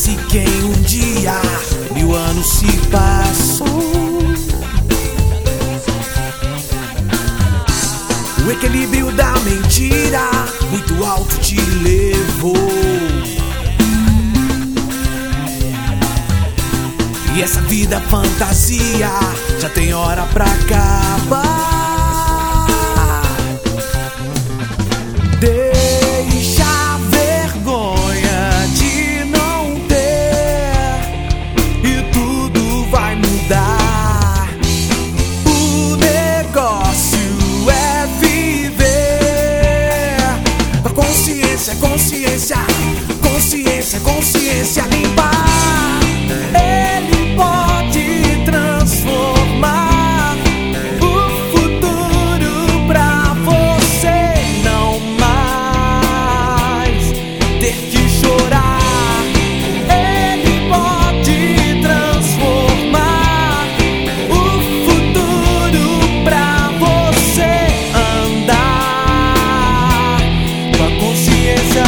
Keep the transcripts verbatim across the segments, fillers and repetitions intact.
Parece que em um dia mil anos se passou. O equilíbrio da mentira muito alto te levou. E essa vida fantasia já tem hora pra acabar. Deixa a vergonha de não ter e tudo vai mudar. O negócio é viver com a consciência, consciência, consciência, consciência limpar. Ele pode transformar o futuro pra você não mais ter que chorar. Ele pode transformar o futuro pra você andar com a consciência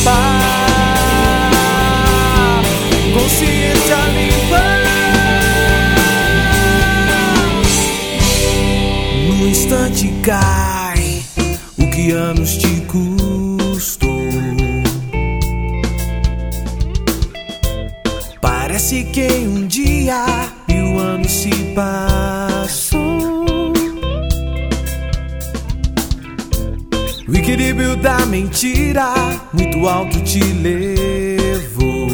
limpar, consciência limpar. No instante cai o que anos te custou. Parece que em um dia mil anos se passou. O equilíbrio da mentira muito alto te levou.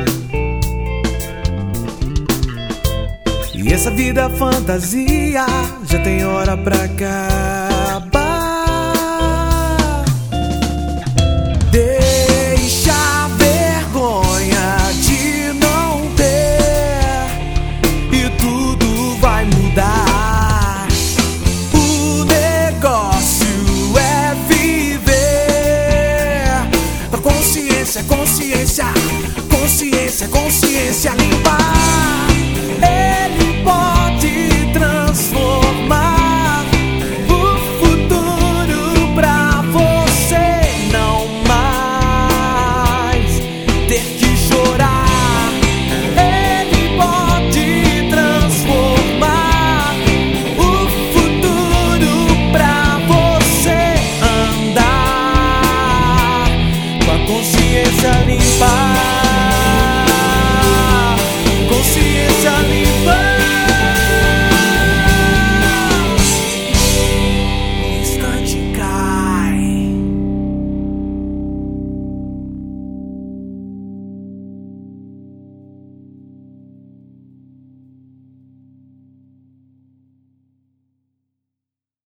E essa vida fantasia já tem hora pra acabar. Deixa a vergonha de não ter e tudo vai mudar. O negócio é viver com a consciência, consciência, consciência, consciência limpar.